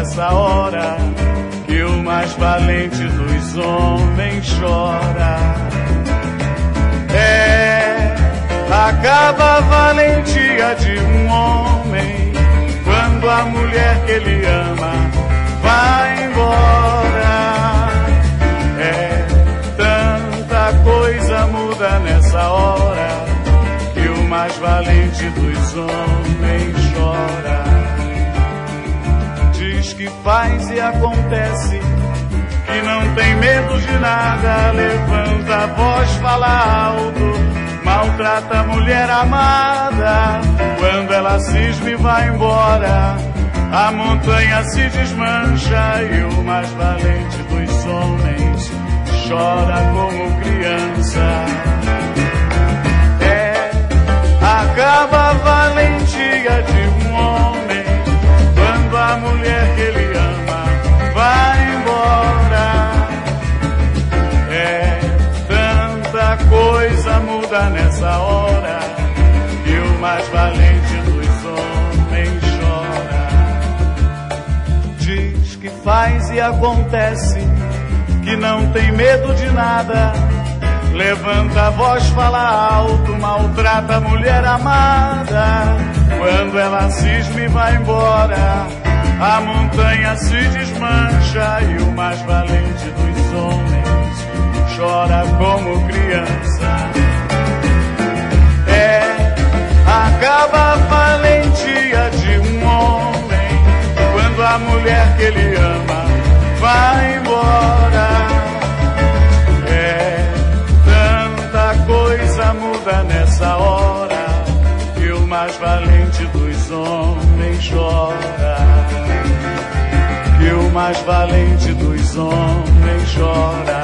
nessa hora que o mais valente dos homens chora. Acaba a valentia de um homem quando a mulher que ele ama vai embora. Tanta coisa muda nessa hora que o mais valente dos homens chora. Diz que faz e acontece, que não tem medo de nada, levanta a voz, fala alto, maltrata a mulher amada. Quando ela cisma e vai embora, a montanha se desmancha e o mais valente dos homens chora como criança. Acaba a valentia de um homem quando a mulher que ele ama vai embora. Tanta coisa muda nessa hora que o mais valente dos homens chora. Diz que faz e acontece, que não tem medo de nada, levanta a voz, fala alto, maltrata a mulher amada. Quando ela cisma e vai embora, a montanha se desmancha e o mais valente dos homens chora como criança. Acaba a valentia de um homem quando a mulher que ele ama vai embora. Tanta coisa muda nessa hora que o mais valente dos homens chora. Que o mais valente dos homens chora.